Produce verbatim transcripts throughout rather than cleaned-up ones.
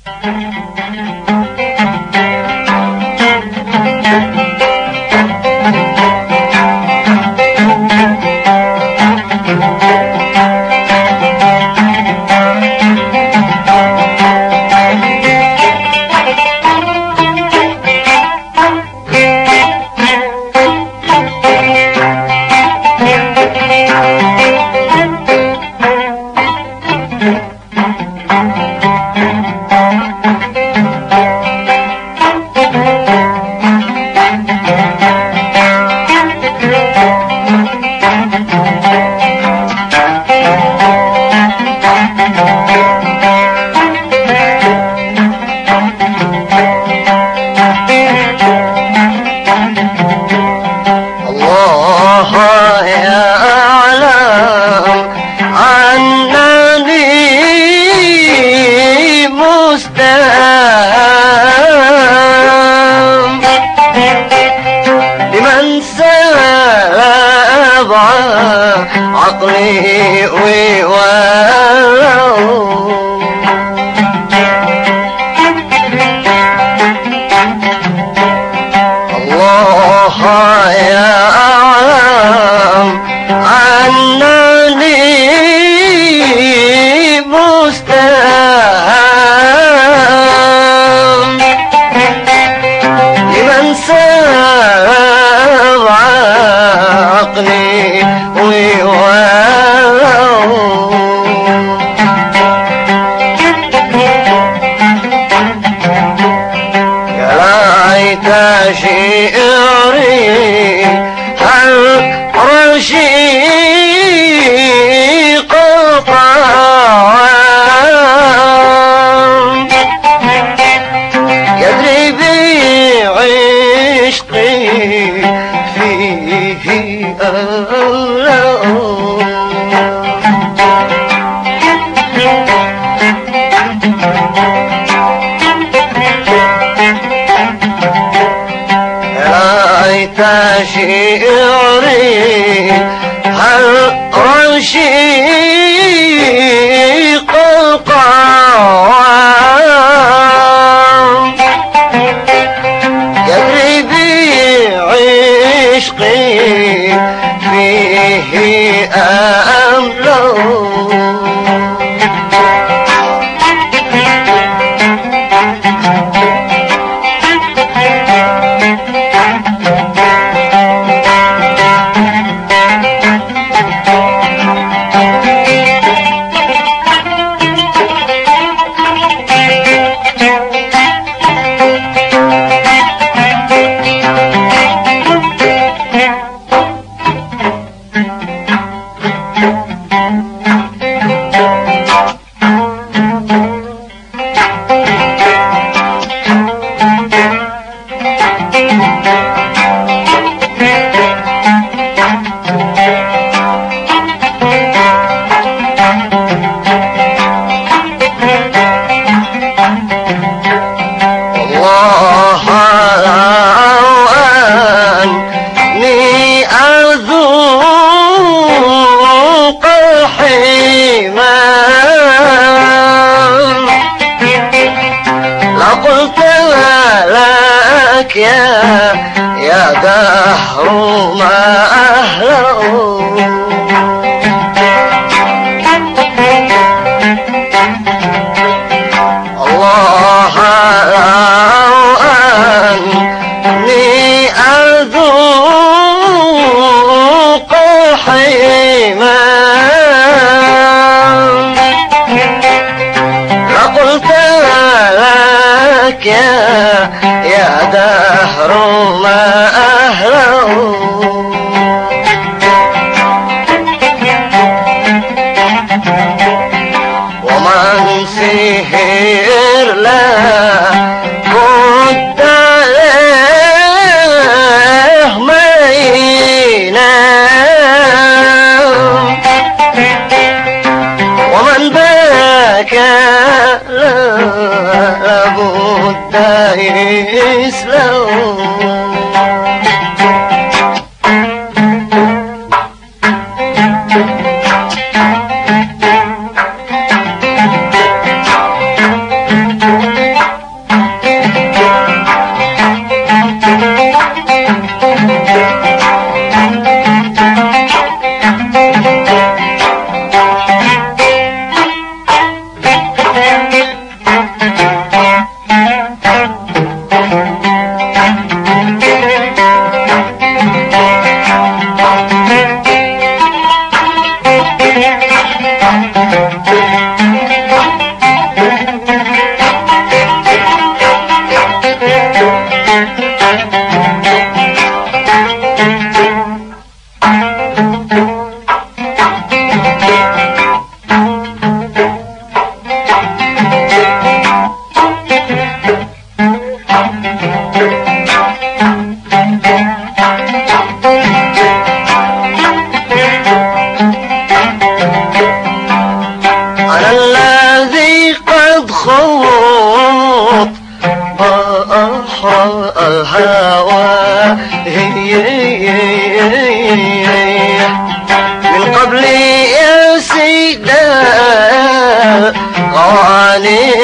عقلي ويوالو الله يعلم أنني مستهام لمن سمع عقلي شعري هل رشيق الطعام يدري بعشقي فيه ألام شعري هل رشيق القوام يدري بعشقي فيه أملو يا يا دهر ما أهله الله أني أذوق الحمام لقلت لك يا يا دهر ما أهله ومن سهر لا كنت له ما ينام ومن بكى لابد يسلم بحر الهوى من قبل يا سيد الغواني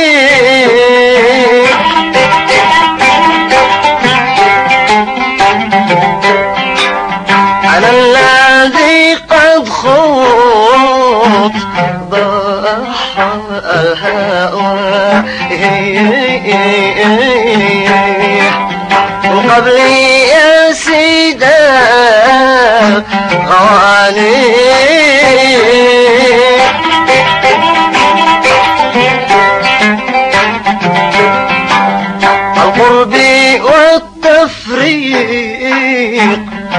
أنا الذي قد خضت بحر الهوى من قبل يا سيد الغواني القرب والتفريق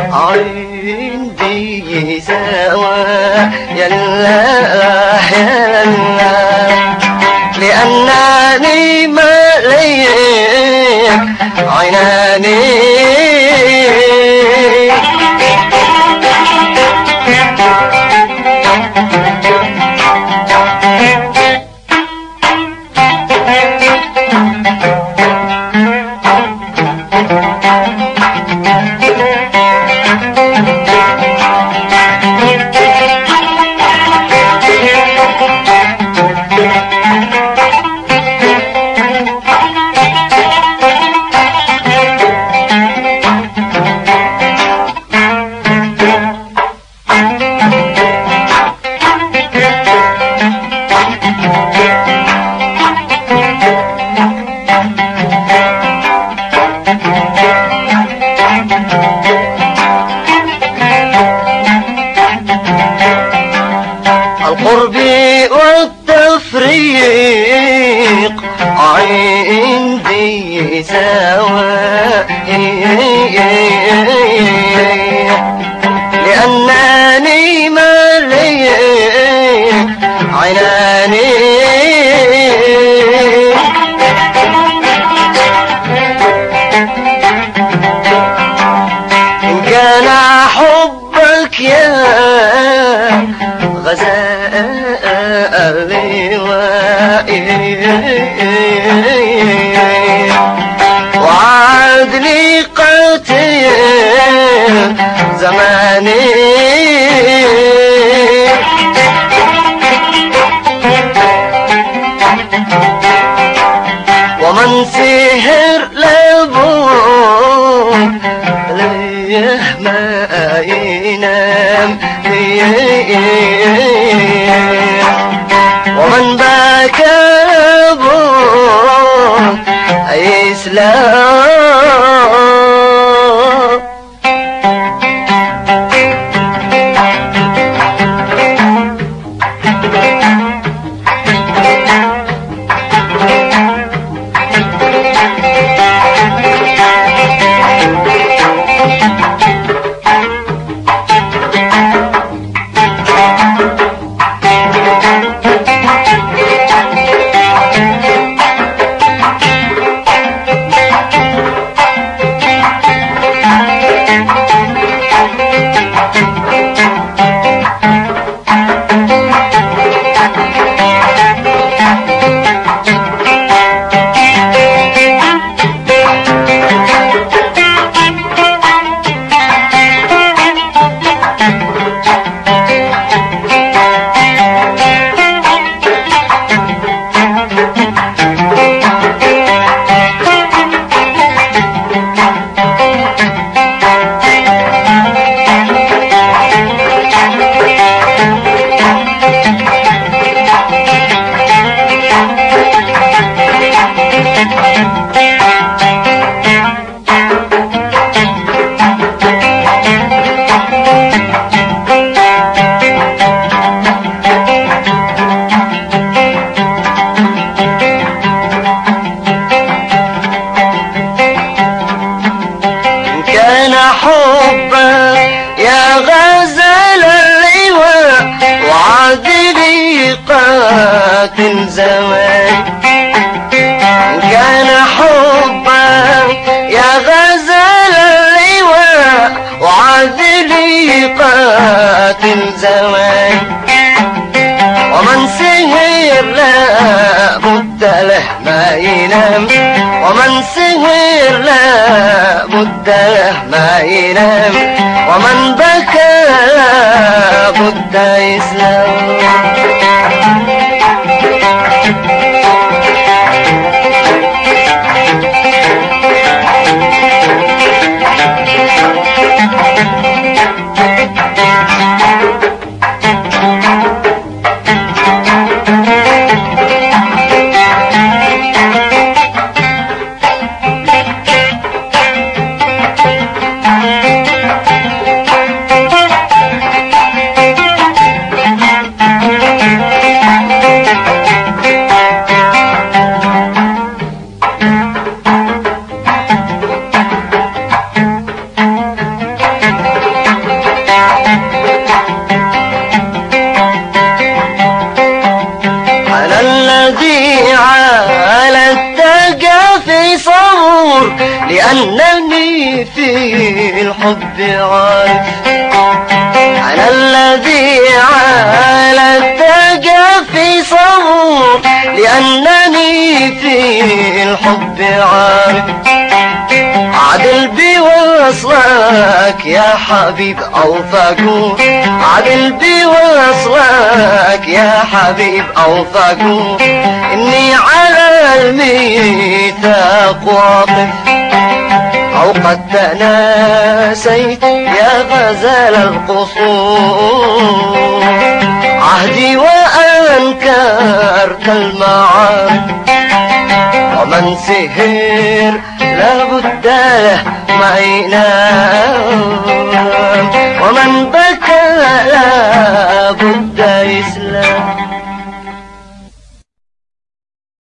عندي سوا يا الله يا الله لأنني مليك عيناني القرب والتفريق عندي سواء لأنني مليك عيناني إن كان حبك يا غزال اللوائي وعدلي قتيل زماني ومن سهر لابد ليه ما ينام ومن بكى لابد يسلم حبك يا غزل اللواء وعدلي قاتل زمان كان حبك يا غزل اللواء وعدلي قاتل زمان ومن سهر لا بد له ما ينام، ومن سهر لا بد ما ينام، ومن بكى لا بد يسلم. لأنني في الحب عارف، أنا الذي على التجافي صبور، لأنني في الحب عارف. عدل بوصلك يا حبيب أو فاقور، عدل بوصلك يا حبيب أو فاقور، إني على الميثاق واقف، أو قد تناسيت يا غزال القصور، عهدي وأنكرت المعارف، ومن سهر لابد له ما ينام، ومن بكى لابد يسلم.